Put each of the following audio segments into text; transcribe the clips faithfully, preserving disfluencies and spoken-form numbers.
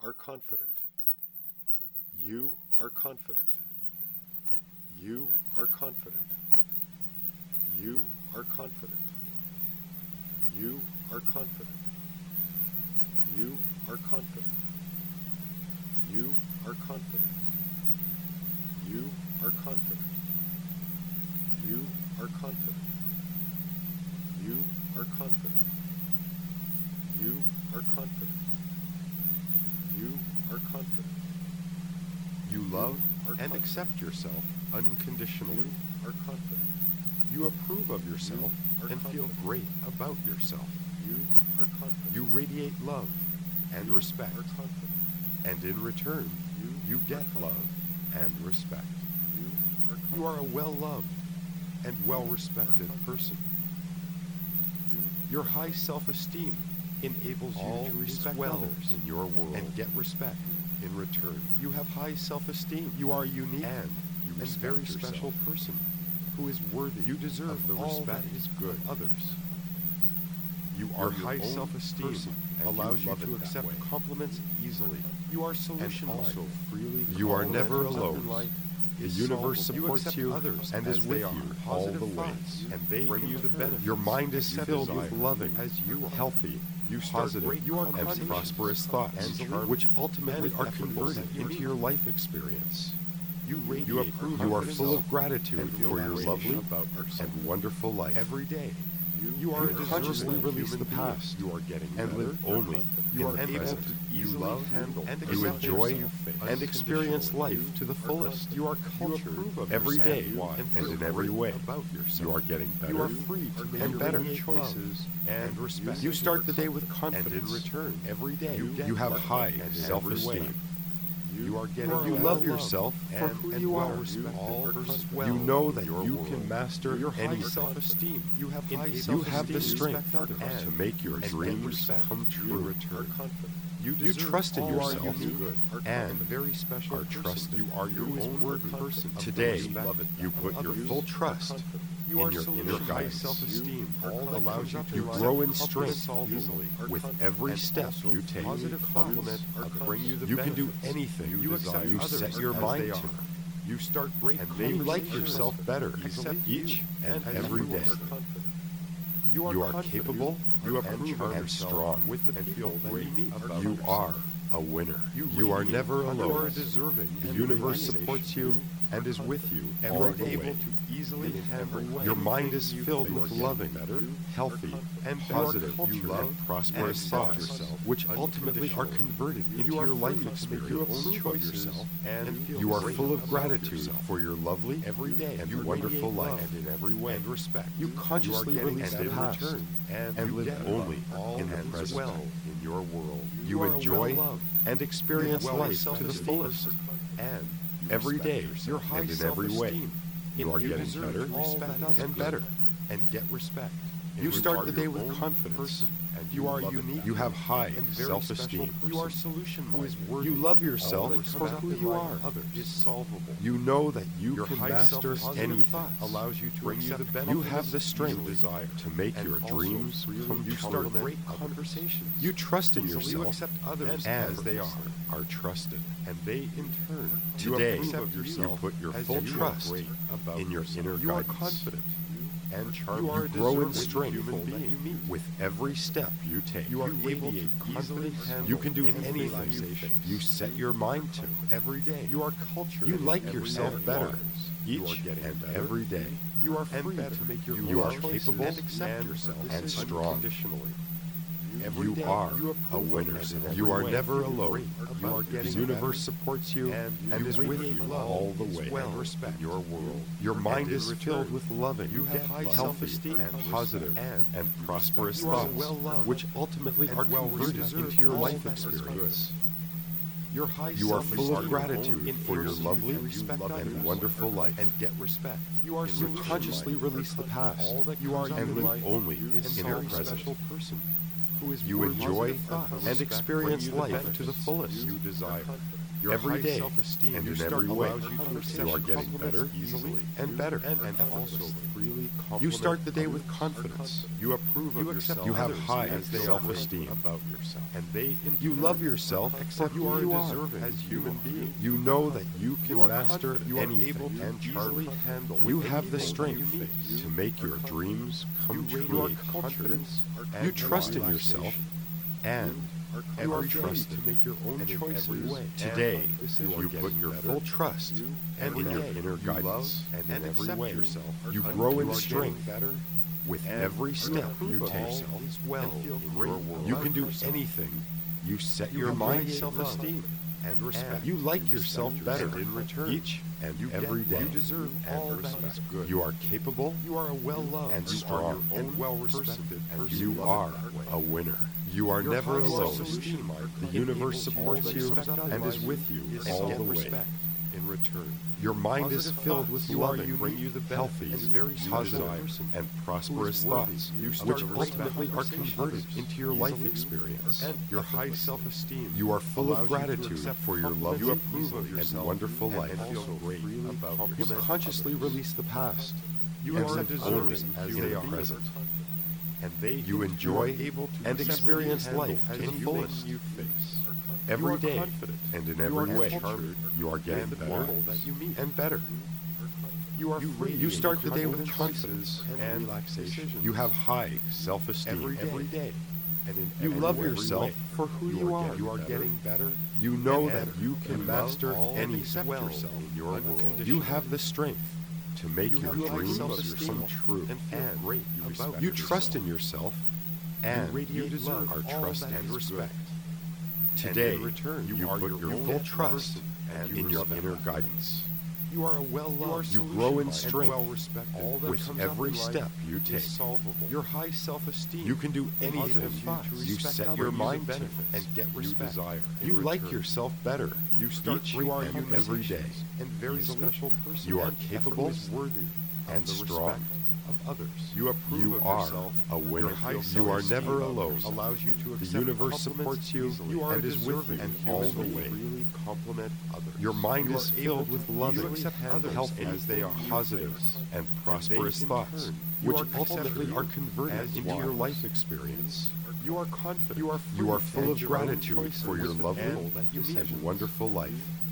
are confident. You are confident. You are confident. You are confident. You are confident. You are confident. You are confident. You are confident. You are confident. You are confident. You are confident. You are confident. You love are and confident. accept yourself unconditionally. You are confident. You approve of yourself You are and feel confident. great about yourself. You are confident. You radiate love and You respect. are confident. And in return, You you are get confident. love and respect. You are confident. You are a well-loved and well-respected person. Your high self-esteem enables All you to is respect well others in your world. and get respect in return. You have high self-esteem. You are unique and, You and respect very yourself. special person who is worthy. You deserve of the all respect that is good. of others. You Your are high own self-esteem person, and allows you you, love to it that accept way. compliments easily. You are solution And also freely You are compliment never others. alone. Life The is universe solvable. supports accept you others and as is they with are. you all Positive the way, thoughts, and they bring you the benefits. Your mind is Accept filled desire with loving, as you are. healthy, You start positive, great you are and conversations prosperous thoughts, and charming which ultimately and are effortless converted and into unique. your life experience. You radiate You approve you of are full of yourself gratitude and feel for your great lovely about yourself. and wonderful life. Every day, You are you a consciously deserving release the human being. past. You are getting and better. live only You in are the able present. to You easily love handle and and you accept enjoy yourself and experience unconditionally. life to the You are fullest. confident. You are You cultured approve of every yourself day and wise and and in feel every great way. about yourself. You are getting better. You are free to make and your better own choices and and respect. you You start are the day with confident. confidence. And in return, every day you you, get you have love high and in every self-esteem. way. You are getting You are you well love loved yourself for and- who and you well are. respected. All Versus you well know in that your you world. can master Your high anything. self-esteem. You have high enables self-esteem. you You have the to strength respect others to make your and dreams respect. come You true. are confident. You, You you trust in all are yourself unique, good, are and confident, very special are person. trusted. You are your You is own worthy worthy person. of the Today, respect you of put your others. full You are trust confident. in You are your solution inner high guidance. self-esteem. You All are that allows you confident. to You grow in are strength confident. easily You are with confident. every And step also you take. positive Compliment thoughts others. bring you the You can do benefits anything you you desire. desire. You Others set your as mind they to. are. You start great And and you like conversations yourself better easily. each and And every you day. are confident. You are, You are capable, confident. you You approve approve of of and yourself strong with the and people feel that great you meet about about you yourself. are a winner. You You are radiate never confidence. alone. You are deserving The and universe relaxation. supports you and is with you You all are the able way. to easily In handle every way. your Your mind is you filled think with are loving, getting better, healthy, you are and confident. positive. You are You cultured love prosperous and thoughts, accept yourself which ultimately are unconditionally. converted You into are your life free to make your experience. own choices and feel You are great full of about gratitude yourself. for your lovely Every day and you wonderful radiate life. love and in every way and respect. You You consciously you are getting release the and in past return, and, and you live get only all in the that is present. well in your world. You, are enjoy well-loved. and experience You have life well to the self-esteem fullest. and you Every respect day, yourself. your high and in self-esteem every way. You are You getting deserve better to respect and others better. and get respect. You start are the day your with own confidence. person, and You you are love it unique. that You way. have high And very self-esteem. special You are solution Who is minded. worthy. You love yourself All that for comes who up in you life are. Others is solvable. You know that you Your can high master self-positive anything. thoughts allows you to Bring you accept the benefits. benefits You have the strength you desire to make and your also dreams freely come you true. start great conversations. You trust in Easily yourself accept others and as they are, are trusted. and they in turn Today, you, you of yourself put your as full you are trust great about in your yourself. inner You are guidance. confident and charming. You, are a grow in deserving strength human being. You meet. with every step you take. You are you able to radiate easily confidence. handle You can do any anything relaxation. you set your mind to. Every day you are cultured. You in like every yourself area. better You are each getting and better. every day. You are and free better. to make your You own are choices capable and accept and- yourself and strong. unconditionally. Every You day, are you a approve winner. of and in You every are way. never Feel alone. great You about are yourself. the universe supports you and, and you is with radiate you love all the is way. well respect your world. Your mind in is return, filled with loving, you have high healthy, self-esteem and and positive, respect. and You prosperous respect- you are thoughts, well-loved which ultimately and are well converted deserve into your all life that is good. experience. Your high You are full of self-esteem gratitude enables for your you to lovely respect and others wonderful life. and get respect. You are You solution consciously minded. release the past. All that You are comes up and in live life only is in a your very present. special person who is You worthy enjoy of and respect, experience bring you the life to the benefits fullest. you desire Your Every high day self-esteem and you in start every way, allows you to accept you are getting compliments better easily and better. and, and also freely compliment You start the day with others. confidence. You approve You of accept yourself. you have others high as they are self-esteem. about yourself, and they in You turn love yourself accept for you who are you a are. deserving as human being. You know that you can You are master confident. You are anything able to and easily charm. handle You with have the anything strength you meet. to make your dreams come You true. radiate confidence You and trust in relaxation. yourself, and You you are are free trusted to make your own and in choices. every way. and Today, decisions. you put your better. full trust You and in every your day. inner You guidance, love and in every accept way, yourself. you And grow you in are strength getting better. with And every you step approve you of take. all is well and feel in great. your world. You can do Yourself. anything you set You your have mind high to. self-esteem and respect. You like You yourself respect better yourself. And in return, each and you every get day. what you deserve and all that respect. is good. You are capable. You are a well-loved and you strong are your own and well-respected and person. you are a winner. You are Your never high alone. self-esteem The universe supports you and is with you is all the way. self-respect in return. Your mind is Positive filled thoughts. with You are loving, unique, you the healthy, benefit, and very positive, special and prosperous who is worthy. thoughts, You which start great ultimately are conversations converted others into your life easily experience. and your high effortlessly. self-esteem. You are full allows of you to gratitude accept for your compliments lovely you approve of and yourself wonderful and life. feel Also great about You compliment consciously others. release the past. You and are live deserving only as in they the are. present. And they You in enjoy turn are able to and accept experience and handle life to the anything fullest. you face. Every you are day confident. and in You every are way, cultured you are getting and better wonderful that you meet. and better. You are free. You start the day with confidence confidence and, and relaxation. decisions. You have high self-esteem every day. Every day. And in You every love way. yourself for who you, you are. Getting, you are better. getting better. You know and that you can you master love all anything accept well yourself in your world. unconditionally. You have the strength to make You your have high dreams self-esteem come true. and feel And great you, about respect you trust in yourself. yourself, and you, radiate you deserve love, our all trust that and is respect. good. Today, And in return, you, you are put your your own full person, trust and and you in your respect inner others. guidance. You are a well-loved. You grow in and strength well-respected. All that with comes every up in life step you is take. solvable. Your high self-esteem. You can do and anything positive thoughts. you respect set others. your You mind the to benefits and get you respect. desire. in You like return. yourself better. You start each you are and you every day. and very Easily. special person. You are and capable is worthy and of the strong. respect of others. You approve You of are yourself. a winner. Your high You are self-esteem never alone. Allows you to The accept universe compliments supports you easily. You are and is with deserving you and all human the way. freely compliment others. Your mind You is are filled able with to loving, easily accept others healthy, as they are. positive, and prosperous in thoughts, turn, you which are ultimately accepted are converted as into you your are. life experience. You are confident. You are free You are full and of your own gratitude choices for your lovely and that you and meet. wonderful life.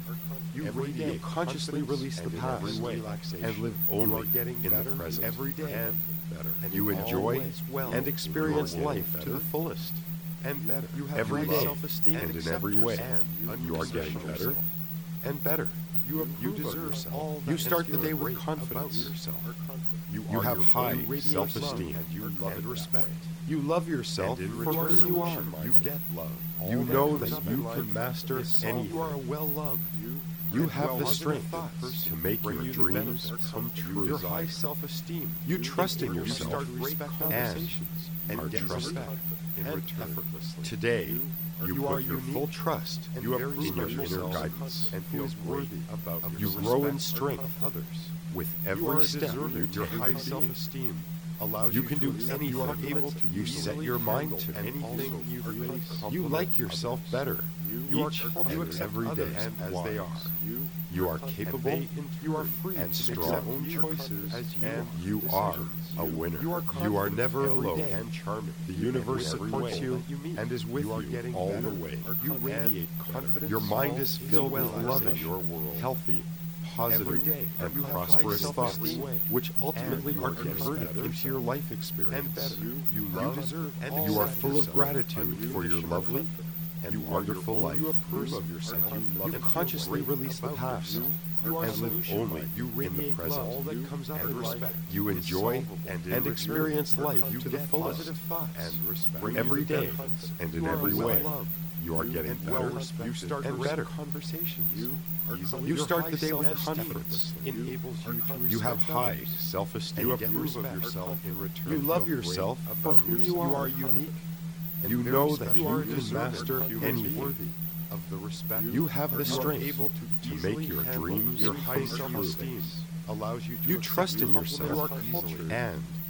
You Every radiate day, you consciously confidence release the and in past every way relaxation. and live You only are getting in the better present. every day and better. And You enjoy always well and experience in your life world. to the fullest. and better. You have Every high day self-esteem and in accept every way, yourself. you are getting Accept better yourself. and better. You approve You of deserve yourself. all All You that start and the feel day with great confidence. about yourself. You are have your high own radiant self-esteem. love, and you love and respect. You love yourself And in for return, who you are. you get love. You All know comes that up you in life can master is solved. anything. You are well-loved. You, You and have the well-positive strength thoughts to make bring your you the dreams benefits come you true. Your high self-esteem. You trust in You yourself start great and conversations are and get trusted respect in and return. Effortlessly. Today, you, You put are your unique full trust and you very in your special inner self guidance. and Who feel is worthy about You your grow in respect strength of others. with You every are step you deserving. take. Your high self-esteem allows You you can to do accept anything you are able to you set easily your mind handle to. and Anything also you freely face. compliment You like yourself others. better. You are each you and accept every day others as wise. they are. You, You are and capable they in you are turn free and to make strong. your own Your choices as you and are. you are Decisions. a winner. You are You are confident never every alone. day and charming. The universe In every supports way you that you meet. and is with You are you getting all better. the way. You radiate confidence. Your mind is All filled well with loving, in your world. healthy, Every positive, day. and You have prosperous high thoughts, self-esteem. which ultimately And are you are getting converted better into your life experience. and better. You, you love deserve and all You are accept full of yourself gratitude for your unconditionally. lovely and You are your wonderful own- life. You approve of yourself. You, love and consciously feel release the about past yourself. You are and live solution only minded. You in the radiate present. love. All that comes up and in respect. life You is enjoy solvable. and, in return, experience life you to the get fullest. positive thoughts and respect Bring every you the day benefits. and in You are every way. well-loved. You are getting and better. well-respected. You start and great better. conversations. You, are You your start high the day with self-esteem confidence. enables you to You have respect high others. self-esteem. You approve of yourself in return. You love Feel yourself great for about who you yourself. are. You are unique. and You very know that special. you are can deserving master human anything. worthy of the respect. You have the You are strength able to, to easily make your handle dreams your come high true. self-esteem allows you to You accept trust in compliments yourself easily. and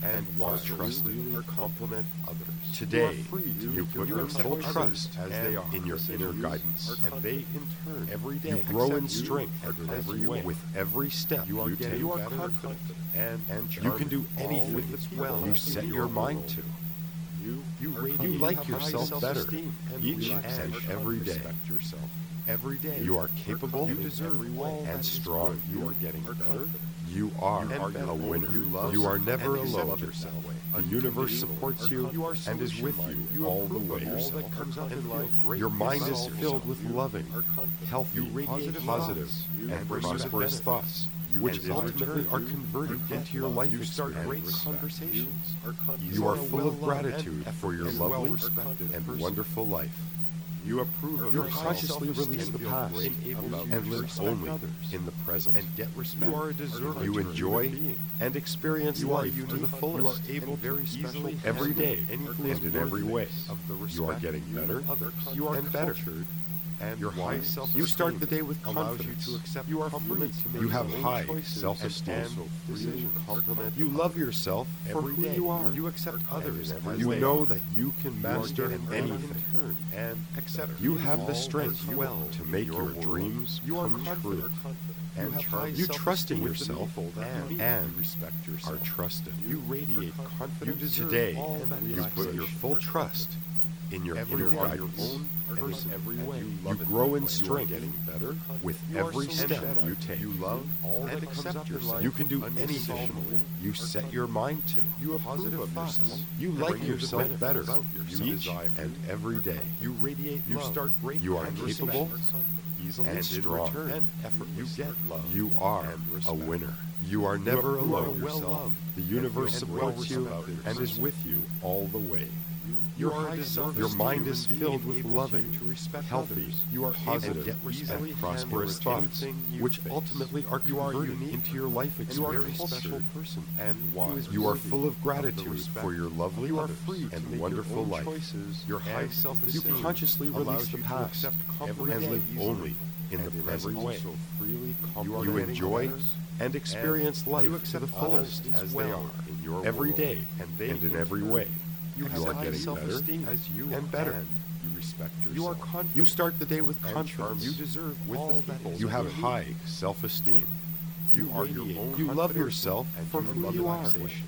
and wise, trusted, or compliment others. Today, you, are free to you make put your your accept full others trust as they are in your inner guidance, and they in turn every day you grow in accept you strength and in as every you way. with every step You are you getting take. you are confident and and You can do charming, anything all with the well people you in set your your mind world. to. You you, You radiate like high yourself better self-esteem and each relaxation. and every day. Respect yourself. Every day You are capable you deserve all and that is strong. good. You are getting better. You are And a better. winner. You love You are never and accept alone. yourself. The universe Unconditionally. supports you You are and is with solution-minded. you You all the approve of way. all that comes up in life. Great. Your mind is Yourself. filled with You loving, are confident. healthy, You radiate positive, thoughts. You and bring you the prosperous benefits. thoughts, You which desire ultimately to- are you- converted you get into your love. life You start experience. great Respect. conversations. Are confident. You are a full of well-loved gratitude and for your effortless, lovely well-respected and person. wonderful life. You approve of You yourself. consciously Self-esteem release the feel past great about and you. live Respect only others. in the present. And get respect. You are a deserving You enjoy being. and experience You are life to the unique. fullest. You are able very to special easily every handle day anything and in every way. of the You are respect getting you better give others. you are and better. cultured and Your high wise. self-esteem You start the day with allows confidence. you to accept You are free compliments to to make you your have own high choices self-esteem and also decisions. compliment You love yourself for every who day. you are. You accept others as You they know are. that you can You are master getting anything. in turn and accept You have all the strength as you well are to in make your your world. dreams You are come confident true. and And charming. you trust in Self-esteem with the yourself people that and, you meet. and You respect are yourself. trusted. You radiate confidence. You deserve today all that you put your relaxation. full trust in your Every inner day, guidance. your own person, every and way. you You, love it grow that in way. You are strength getting better with You are every so step better. you take. You love all and that comes accept up in yourself. life. You can do anything Unsolvable. you set your mind to. You approve Positive of thoughts. yourself. You and like bring you the yourself benefits better about yourself. each Desire. and every day. You radiate You love. start great You are and capable, respect. easily and in strong. return, and effort. You get love. You are and a respect. winner. You are never you are alone. well-loved The universe and supports you well-respected and is person. with you all the way. You Your are high a self- deserving your mind human is being, filled with able loving, to respect healthy, others. You are positive, able to get and prosperous thoughts, which ultimately are You are converted unique. into your life And you are a experience. special person and wise. You are worthy full of the gratitude respect. for your lovely You are others free to and make wonderful your own life. choices. Your high and self-esteem You consciously allows release the you to past accept every compliments and live easily. only in And the in present every way. also freely You compliment enjoy others, and experience and life you to accept the all fullest as well they are in your every world. day And they and in in every turn way. You have You are high getting better self-esteem as you and are, better. and you respect yourself. You are confident. You start the day with and confidence. charming. You deserve with all the that people. is You have good. high self-esteem. You are radiate your own You love confidence yourself and for you who love you are. relaxation.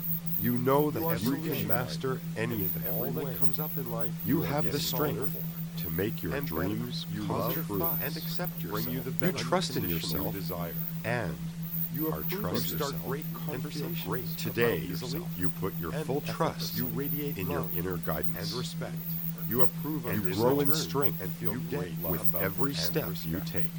You know that You are you solution can master minded, and in anything. all Every that way. comes up in life, You are have the getting strength better to make your and dreams better. You come love true thoughts and accept yourself. Bring you the You benefits trust in unconditional yourself. desire and You are approve trust of start yourself great and feel conversations. great. Today, about yourself. you put your and full effortless. trust You radiate in love your inner guidance and respect. You approve of and your grow in return strength and feel you great get love with about every and step respect. you take.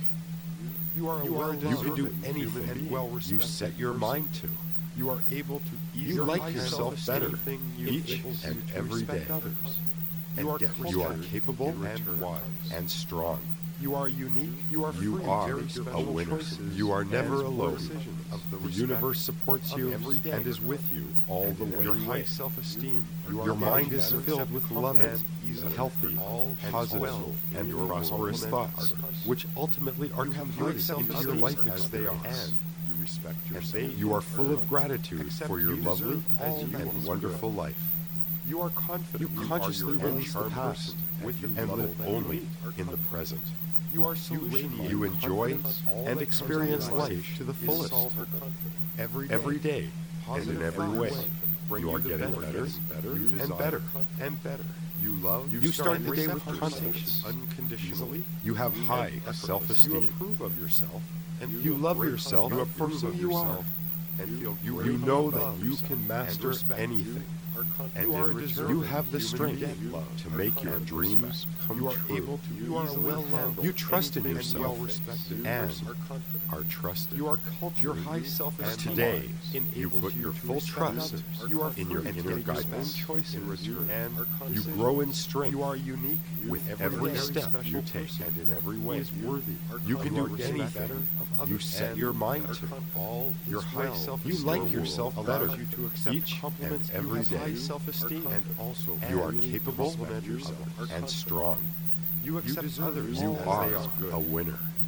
You are a You well-deserving can do human anything and you well-respected set your person. mind to. You are able to easily You like high yourself self-esteem better thing you each enables and you to every respect day. others. And You are get cultured you are capable in return. and wise and strong. You are unique. You are You free are to make your a own winner. choices You are never and alone. decisions of the, The respect universe supports of you every day. and is with you all and the in way. Your high self-esteem. You are Your mind getting is better. filled with loving, and easily healthy, all and positive, well and your prosperous compliment thoughts, others. which ultimately are You have high converted into self-esteem your life as they are, experience. and you respect And yourself. they, you are full of gratitude Accept for your you lovely deserve all that and is wonderful life. You are confident. You are consciously your own release the charmed past person with you and love live that only you in the present. You are solution You enjoy and experience life to the fullest every every day, day and in every way. Bring You you are the getting benefits better you and desire. better. and better. You love. You start the day with accept confidence. yourself unconditionally. You have and high effortless. You self-esteem. approve of yourself, and You feel love great yourself about for yourself. who you are. yourself and feel You, great you know about that you yourself can and master respect. anything. And You in are return, deserving. You have the human strength being love to make your and dreams respect. come You are true. able to You are easily well handle loved. You trust in anything yourself well-respected and person. are trusted. You are cultured. Your high and self-esteem. today you enables put your to full respect trust others. You are in your free to inner make your own guidance. choices in return. And You decisions. grow in strength You are unique with with every very step special you take. person And in every who way. is worthy. You can You do are getting anything better of you others. set And your mind are to. all Your is high well. self-esteem. You like Your yourself world better. allows you to accept Each and compliments. every you have day. high self-esteem and also You are really capable compliment yourself and strong. You accept deserve others You as are they are good. a winner.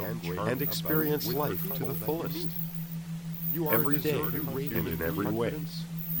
and, great and experience with life people to the that you fullest. meet. You are Every day deserving and of in human every way, confidence.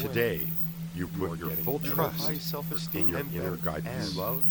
away. Today, you You are put your getting full better. trust High self-esteem in your and inner better. guidance. And You love, you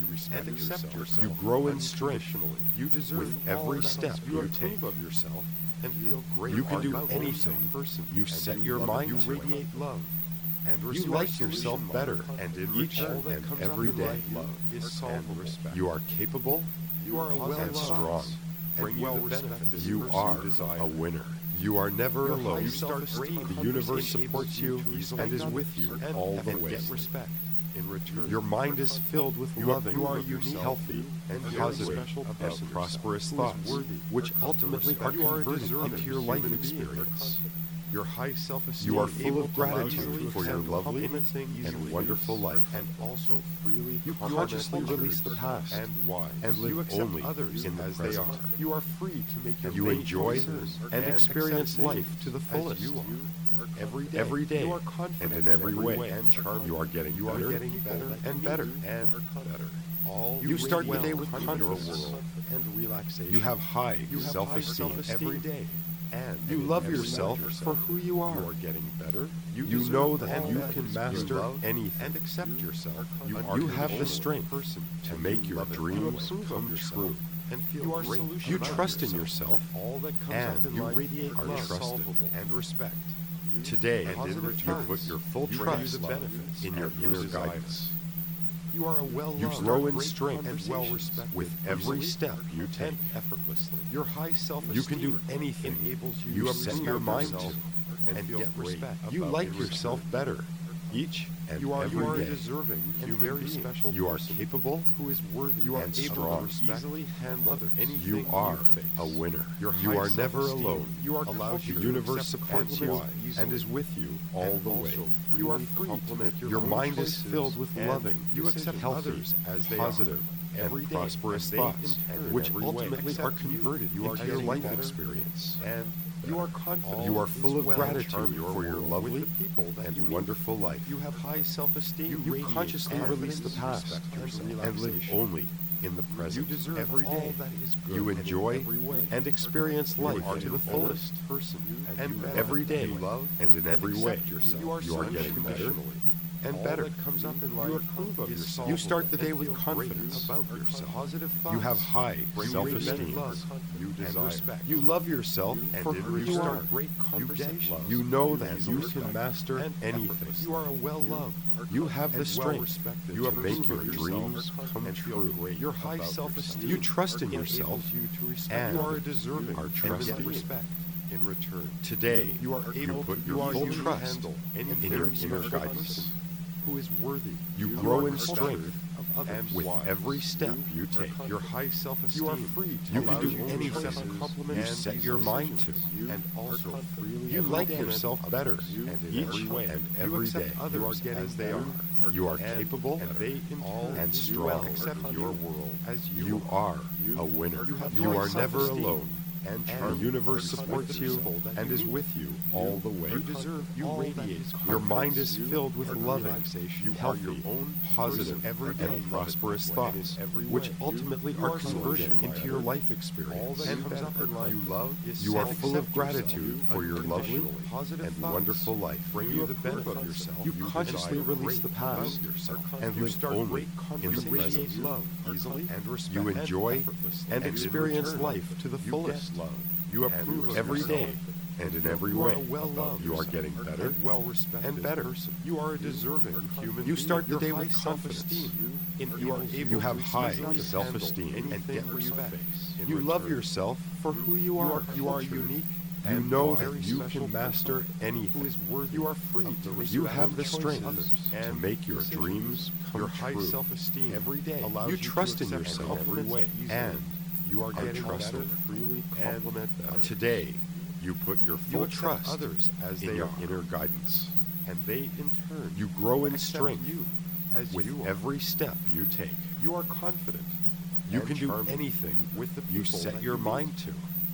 respect and accept yourself. yourself. You grow in strength. Unconditionally. You deserve With all every that step else. you You take. approve of yourself and feel great. You can art do about anything yourself. Person. you And set you your love mind it. to You it. radiate love. And You receive like yourself solution better, model. and in each return, and that comes every up in day life, love is solvable. Respect. You are capable. You are a well and strong. Bring you the benefits You pursue are desire. a winner. You are never Your alone. high You start self-esteem The universe enables supports you you to respect and is others with you and all the and way. get respect in return. Your mind is filled with You are- loving, you are unique, healthy, and very positive, special and person prosperous who is thoughts, worthy which of the ultimately respect. are You are a converted deserving into your life human being. experience. Your high self-esteem You are full able of to allow gratitude you for to your accept lovely anything and easily wonderful life. and also freely You compliment consciously others release the past and wise. and live you accept only others in the as present. they are. You are free to make your You many enjoy choices and experience accept life things to the as fullest. you are. Every day, Every day, you are confident and in every way, and charming. you are getting you better are getting better and better and better. All You start the well day with in confidence. your world and relaxation. You have high You have self-esteem. high self-esteem every day. And You and love every yourself moment for who you are. You are getting better. You, You deserve know that all you that can is master good. love anything. and accept yourself. You are are- you the have the only strength person to and make you your love it. dreams You approve of come yourself true. and feel You are great solution You about trust in yourself. yourself, All that comes and up in you life radiate are love, solvable and respect. Today, And in you return, put your full you trust receive the benefits in your and your inner desires. guidance. You are a well-loved, You grow in great strength and well-respected with every easily step you take. and effortlessly. Your high self-esteem You can do anything enables you, you to set respect your mind yourself to and, and feel get great respect. You about like in yourself return. better each and You are, every you are day. a deserving and very special You are person capable who is worthy you are and able strong. to To easily handle others. anything You are you face. a winner. Your You high are never self-esteem alone. You are The allows you to universe accept supports you compliments and easily. is with you all And the way. also You are free to compliment make your, your own mind is choices filled with and loving, you accept healthy, others as they positive, are. Every and day, prosperous and they thoughts, in turn which every way ultimately are accept you. converted You are into your getting life better experience. and you are confident. You are All full is of well. gratitude Charm your for your world lovely with the people that and you meet. wonderful life. You have high self-esteem. You radiate consciously confidence, release the past respect yourself, and live relaxation. only in the You present. deserve every all day. that is good You and in enjoy every way. and experience You life are to your the fullest. own person and, And you love every it. day You love and in and every accept way, yourself. you are You are getting better unconditionally. and All better. that comes up in life You approve of is yourself. solvable You start the day and with feel confidence great about yourself. Positive thoughts. You have high Bring self-esteem. love you and desire. respect. You love yourself And for in who you return, are. great You get conversations. love. You know that easily you can respect master and anything. effortless. You are a well-loved. You have the and strength well-respected you to to make prove your of dreams yourself come and feel true. great Your high about self-esteem. yourself. You trust in enables yourself you to respect. and You are a deserving are and trusting. respect in return. Today, you are you able put to your you are full able to trust handle any in your very inner special guidance. person who is worthy. You You grow are in cultured strength of others and with wise. every step you are take. Your high self-esteem. You are free to You allow can do your own anything choices you you set your mind to. and also freely You like compliment yourself others better and in each every way. and You every accept day. others You are getting as they better. are. You are And- capable and they in all turn and you strong. accept your world as you, You are a winner. You have You high are never self-esteem alone. and The charm universe and supports respect you people that and you is meet. with you all the way. You deserve You all that radiate. is Your mind confidence. is You filled with are loving, relaxation. You are healthy, your own positive, person every day. and prosperous And in thoughts, every which way. ultimately You are are converted solution into your minded. life All experience. that And comes up in life you love, is you are self- full of accept gratitude yourself for your lovely unconditionally. Positive and thoughts wonderful life. bring you you the approve benefits of yourself. you You consciously desire. release the Great past about yourself. and You live start only great in the conversations. present. Love easily and respect You enjoy and effortlessly. and in experience return, life to the you fullest. get love. You and approve of every yourself. day. And in every You are way, a well-loved you are yourself getting better and well-respected and better. person. You are a deserving human You being. start the Your day high with confidence. self-esteem. In- You are able You have to high easily self-esteem handle and anything get you respect. face in You love return. yourself for who you You are. are, you are cultured. unique. You and know very that you special can master person anything. Who is worthy You are free of the to respect You have the and choices strength others to and make your decisions. dreams come Your high true. self-esteem Every day, allows you you to trust in accept yourself compliments way, easily. and you are are getting trusted. better, freely compliment better. Today, you put your You full accept trust others as in they your are. inner guidance. and they in turn You grow in accept strength you as with you are. every step you take. You are confident. You and can do charming anything with the you people set that your you mind meet. to.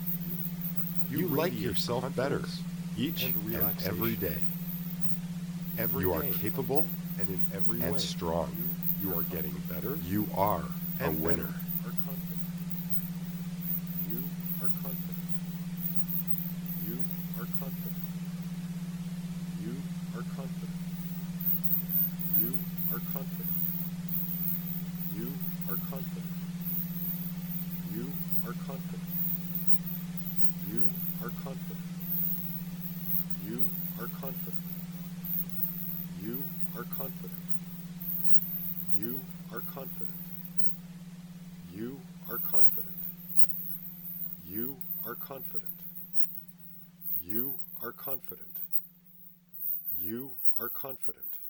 You, You like radiate yourself better confidence each and and relaxation. every day. Every You are day, capable and in every and way, strong. you are getting better. You are a and winner. better. Are confident. You are confident. You are confident. You are confident. You are confident. You are are confident. You are confident. You are confident. You are confident. You are confident. You are confident. You are confident. You are confident. You are confident. You are confident.